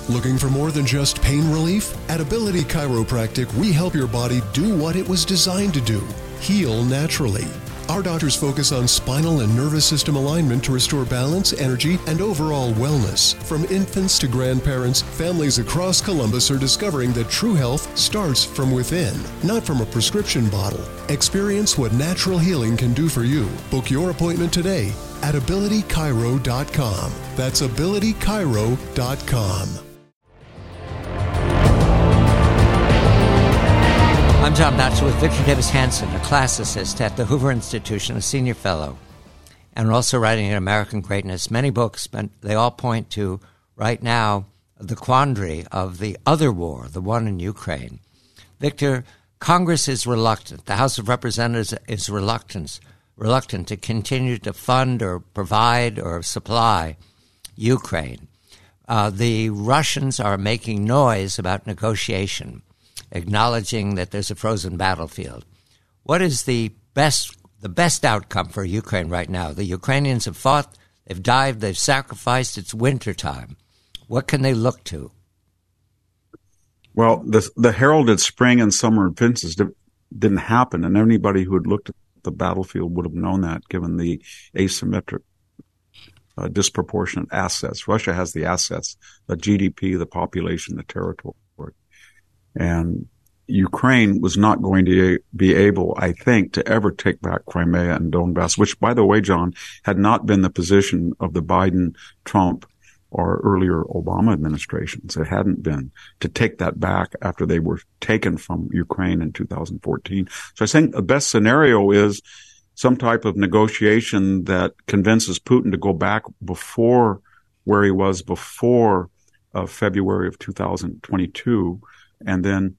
Looking for more than just pain relief? At Ability Chiropractic, we help your body do what it was designed to do: heal naturally. Our doctors focus on spinal and nervous system alignment to restore balance, energy, and overall wellness. From infants to grandparents, families across Columbus are discovering that true health starts from within, not from a prescription bottle. Experience what natural healing can do for you. Book your appointment today at abilitychiro.com. That's abilitychiro.com. I'm John Batchelor with Victor Davis Hanson, a classicist at the Hoover Institution, a senior fellow, and also writing at American Greatness. Many books, but they all point to, right now, the quandary of the other war, the one in Ukraine. Victor, Congress is reluctant. The House of Representatives is reluctant to continue to fund or provide or supply Ukraine. The Russians are making noise about negotiation, acknowledging that there's a frozen battlefield. What is the best outcome for Ukraine right now? The Ukrainians have fought, they've died, they've sacrificed. It's wintertime. What can they look to? Well, the heralded spring and summer offensives didn't happen, and anybody who had looked at the battlefield would have known that, given the asymmetric, disproportionate assets. Russia has the assets, the GDP, the population, the territory. And Ukraine was not going to be able, I think, to ever take back Crimea and Donbass, which, by the way, John, had not been the position of the Biden, Trump, or earlier Obama administrations. It hadn't been to take that back after they were taken from Ukraine in 2014. So I think the best scenario is some type of negotiation that convinces Putin to go back before where he was before February of 2022. And then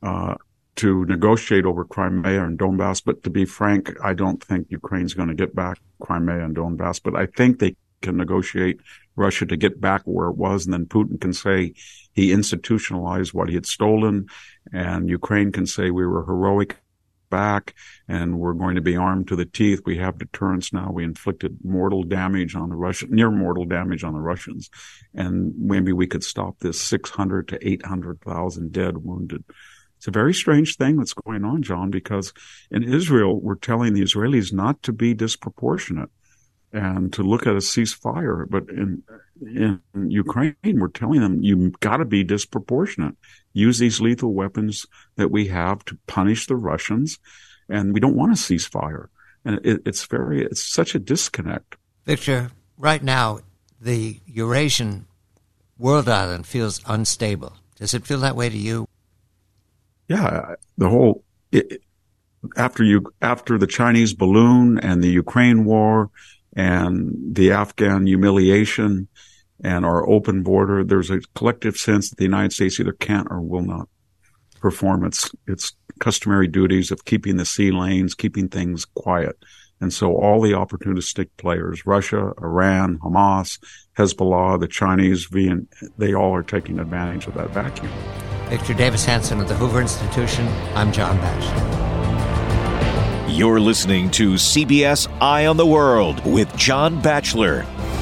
to negotiate over Crimea and Donbass. But to be frank, I don't think Ukraine's going to get back Crimea and Donbass. But I think they can negotiate Russia to get back where it was. And then Putin can say he institutionalized what he had stolen. And Ukraine can say we were heroic back and we're going to be armed to the teeth. We have deterrence now. We inflicted mortal damage on the Russians, near mortal damage on the Russians. And maybe we could stop this 600 to 800,000 dead, wounded. It's a very strange thing that's going on, John, because in Israel, we're telling the Israelis not to be disproportionate and to look at a ceasefire. But in Ukraine, we're telling them you've got to be disproportionate. Use these lethal weapons that we have to punish the Russians, and we don't want a ceasefire. And it's such a disconnect. Victor, right now, the Eurasian world island feels unstable. Does it feel that way to you? Yeah, after the Chinese balloon and the Ukraine war and the Afghan humiliation and our open border, there's a collective sense that the United States either can't or will not perform its customary duties of keeping the sea lanes, keeping things quiet. And so all the opportunistic players, Russia, Iran, Hamas, Hezbollah, the Chinese, they all are taking advantage of that vacuum. Victor Davis Hanson of the Hoover Institution. I'm John Batchelor. You're listening to CBS Eye on the World with John Batchelor.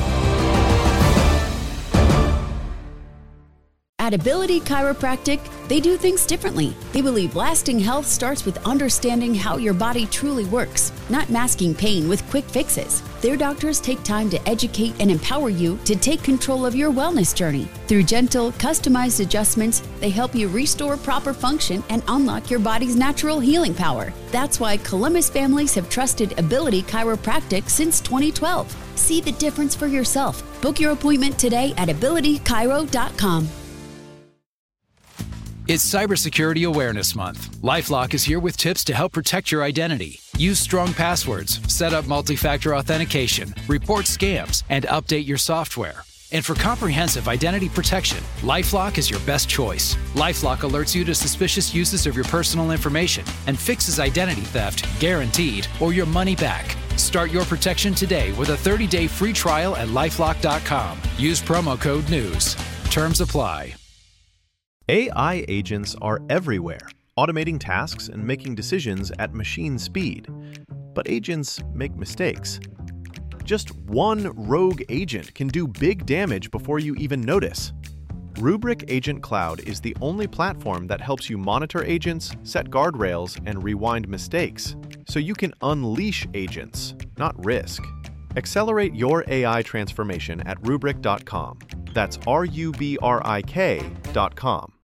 At Ability Chiropractic, they do things differently. They believe lasting health starts with understanding how your body truly works, not masking pain with quick fixes. Their doctors take time to educate and empower you to take control of your wellness journey. Through gentle, customized adjustments, they help you restore proper function and unlock your body's natural healing power. That's why Columbus families have trusted Ability Chiropractic since 2012. See the difference for yourself. Book your appointment today at abilitychiro.com. It's Cybersecurity Awareness Month. LifeLock is here with tips to help protect your identity. Use strong passwords, set up multi-factor authentication, report scams, and update your software. And for comprehensive identity protection, LifeLock is your best choice. LifeLock alerts you to suspicious uses of your personal information and fixes identity theft, guaranteed, or your money back. Start your protection today with a 30-day free trial at LifeLock.com. Use promo code NEWS. Terms apply. AI agents are everywhere, automating tasks and making decisions at machine speed. But agents make mistakes. Just one rogue agent can do big damage before you even notice. Rubrik Agent Cloud is the only platform that helps you monitor agents, set guardrails, and rewind mistakes, so you can unleash agents, not risk. Accelerate your AI transformation at Rubrik.com. That's RUBRIK.com.